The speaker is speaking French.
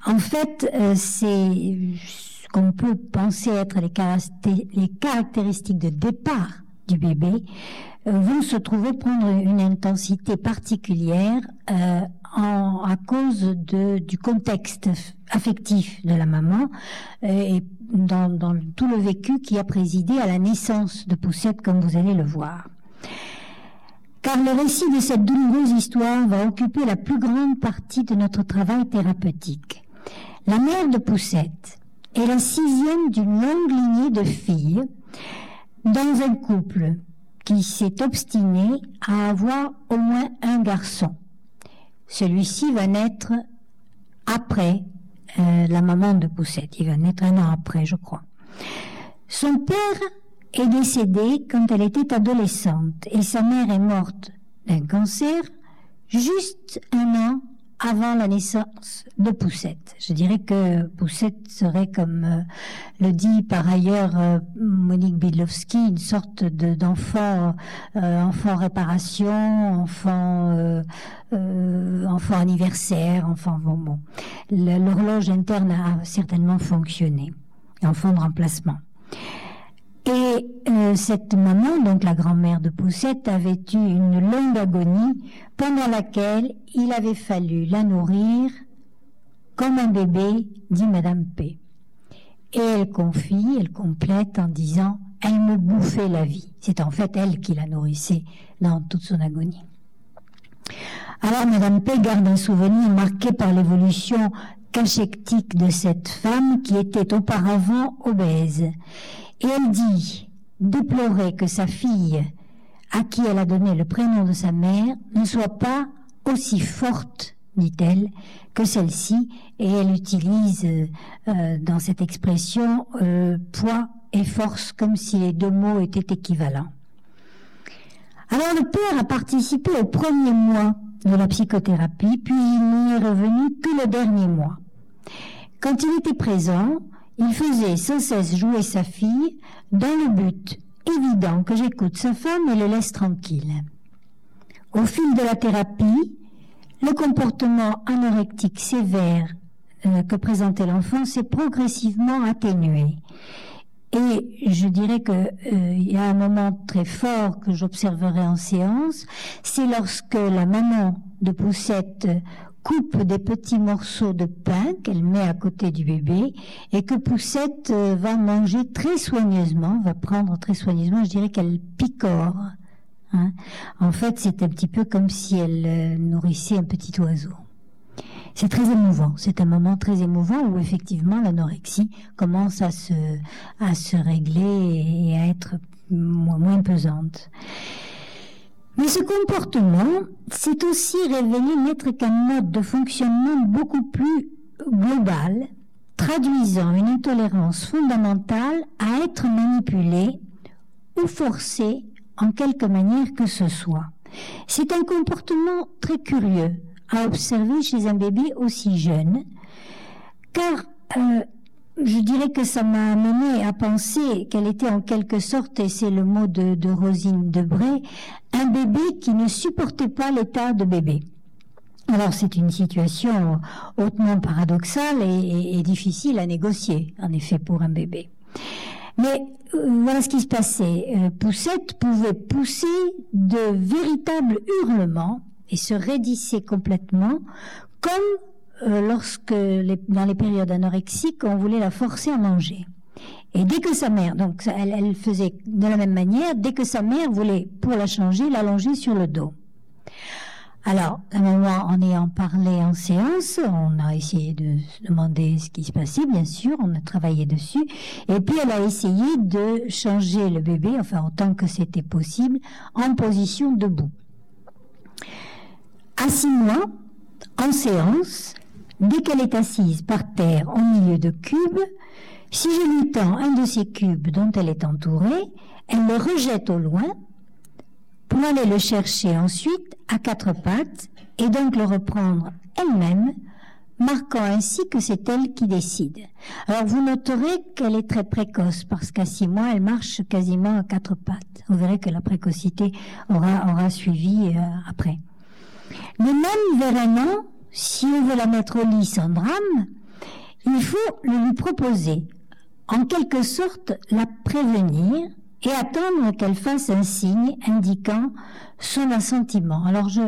En fait, c'est ce qu'on peut penser être les caractéristiques de départ du bébé vont se trouver prendre une intensité particulière à cause du contexte affectif de la maman et dans tout le vécu qui a présidé à la naissance de Poussette, comme vous allez le voir. Car le récit de cette douloureuse histoire va occuper la plus grande partie de notre travail thérapeutique. La mère de Poussette est la 6e d'une longue lignée de filles dans un couple qui s'est obstiné à avoir au moins un garçon. Celui-ci va naître après la maman de Poussette. Il va naître 1 an après, je crois. Son père est décédé quand elle était adolescente et sa mère est morte d'un cancer juste 1 an avant la naissance de Poussette. Je dirais que Poussette serait, comme le dit par ailleurs Monique Bydlowski, une sorte d'enfant enfant réparation, enfant anniversaire, bon. L'horloge interne a certainement fonctionné, enfant de remplacement. Et cette maman, donc la grand-mère de Poussette, avait eu une longue agonie pendant laquelle il avait fallu la nourrir comme un bébé, dit Madame P. Et elle complète en disant « Elle me bouffait la vie ». C'est en fait elle qui la nourrissait dans toute son agonie. Alors Madame P garde un souvenir marqué par l'évolution cachectique de cette femme qui était auparavant obèse. Et elle dit déplorer que sa fille, à qui elle a donné le prénom de sa mère, ne soit pas aussi forte, dit-elle, que celle-ci, et elle utilise dans cette expression poids et force comme si les 2 mots étaient équivalents. Alors le père a participé au premier mois de la psychothérapie, puis il n'y est revenu que le dernier mois. Quand il était présent, il faisait sans cesse jouer sa fille dans le but évident que j'écoute sa femme et le laisse tranquille. Au fil de la thérapie, le comportement anorectique sévère que présentait l'enfant s'est progressivement atténué. Et je dirais il y a un moment très fort que j'observerai en séance, c'est lorsque la maman de Poussette coupe des petits morceaux de pain qu'elle met à côté du bébé et que Poussette va manger très soigneusement, va prendre très soigneusement, je dirais qu'elle picore. Hein. En fait, c'est un petit peu comme si elle nourrissait un petit oiseau. C'est très émouvant, c'est un moment très émouvant où effectivement l'anorexie commence à se régler et à être moins pesante. Mais ce comportement s'est aussi révélé n'être qu'un mode de fonctionnement beaucoup plus global, traduisant une intolérance fondamentale à être manipulé ou forcé en quelque manière que ce soit. C'est un comportement très curieux à observer chez un bébé aussi jeune, car je dirais que ça m'a amené à penser qu'elle était en quelque sorte, et c'est le mot de Rosine Debray, un bébé qui ne supportait pas l'état de bébé. Alors c'est une situation hautement paradoxale et difficile à négocier, en effet, pour un bébé. Mais voilà ce qui se passait. Poussette pouvait pousser de véritables hurlements et se raidissait complètement, comme lorsque, dans les périodes anorexiques, on voulait la forcer à manger. Et dès que sa mère, donc elle faisait de la même manière, dès que sa mère voulait, pour la changer, l'allonger sur le dos. Alors, à un moment, en ayant parlé en séance, on a essayé de se demander ce qui se passait, bien sûr, on a travaillé dessus, et puis elle a essayé de changer le bébé, enfin autant que c'était possible, en position debout. À 6 mois, en séance, dès qu'elle est assise par terre au milieu de cubes, si je lui tends un de ces cubes dont elle est entourée, elle le rejette au loin pour aller le chercher ensuite à 4 pattes et donc le reprendre elle-même, marquant ainsi que c'est elle qui décide. Alors vous noterez qu'elle est très précoce parce qu'à 6 mois, elle marche quasiment à 4 pattes. Vous verrez que la précocité aura suivi après. Mais même vers 1 an, si on veut la mettre au lit sans drame, il faut le lui proposer, en quelque sorte la prévenir et attendre qu'elle fasse un signe indiquant son assentiment. Alors